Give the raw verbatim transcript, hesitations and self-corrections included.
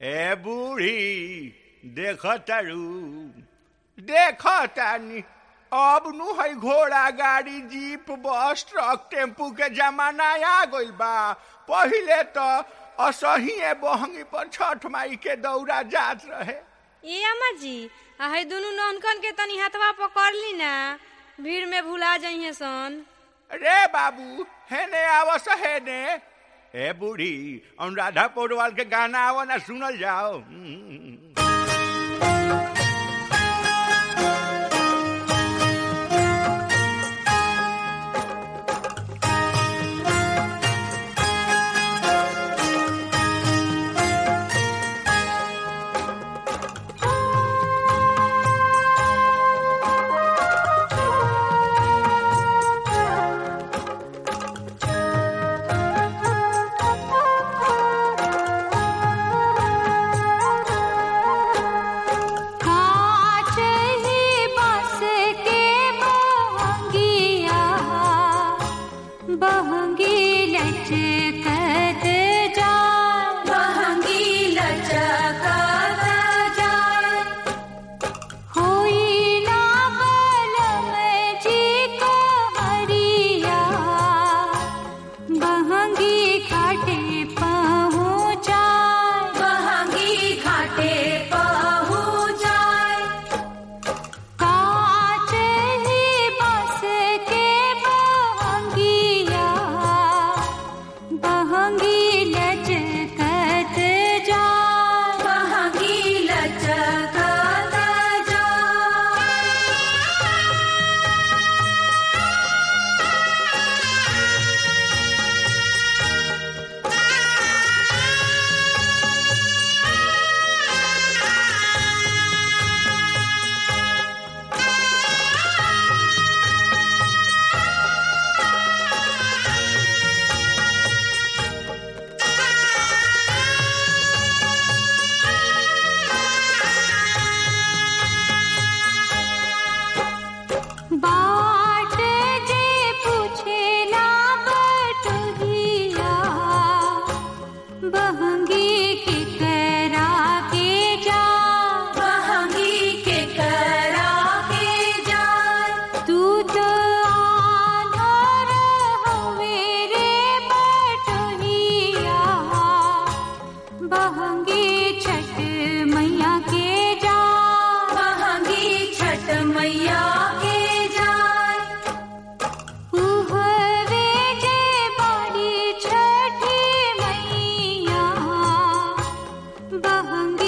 ए बूढ़ी देखो तारू देखो तानी अब नु है घोड़ा गाड़ी जीप बस ट्रक टेम्पू के जमाना आ गइल बा। पहिले तो असही बहंगी पर छठ माई के दौरा जात रहे। ए अम्मा जी है दोनों नौनकन के तनी हाथवा पकड़ ली ना, भीड़ में भुला जाइए सन। रे बाबू हेने आवस हेने। ए बूढ़ी अनुराधा पौडवाल के गाना आवा ना सुनल जाओ। बहंगी